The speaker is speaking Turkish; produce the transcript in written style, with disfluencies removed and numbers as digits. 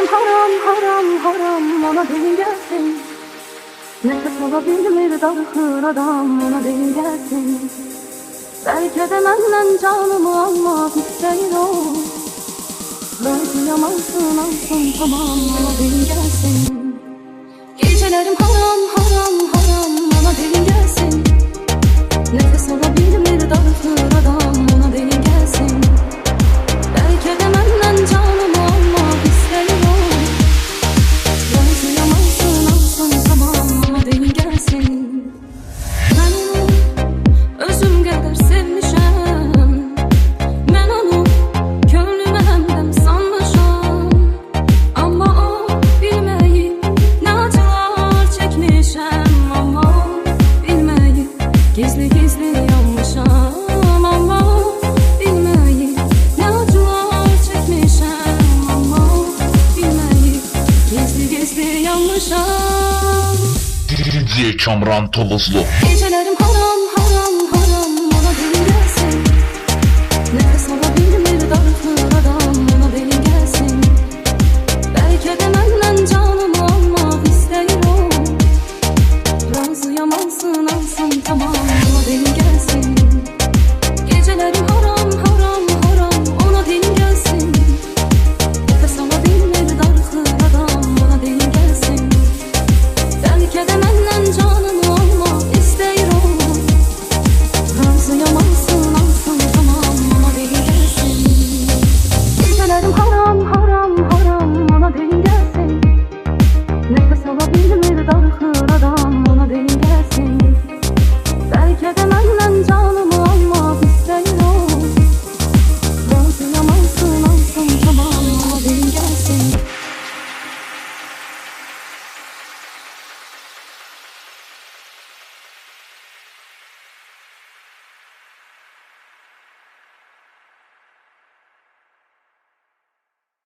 haram haram haram, ona deli gelsin. Nefes alabilmir darıkır adam, ona deli gelsin. Belki de benden canımı almak isteyin o. Belki yamansın alsın tamam, ona deli gelsin. Gecelerim haram haram haram, ona deli gelsin. Nefes alabilmir darıkır adam, ona deli gelsin. Belki de benden canımı almak isteyin o. Belki yamansın alsın tamam, ona deli gelsin. Ben onu özüm kadar sevmişim. Ben onu gönlüme hemdem sanmışam. Ama o bilmeyip ne acılar çekmişim. Ama o bilmeyip gizli gizli yanmışam. Ama o bilmeyip ne acılar çekmişim. Ama o bilmeyip gizli gizli yanmışam. DJ Kamran Toluzlu. Geceleri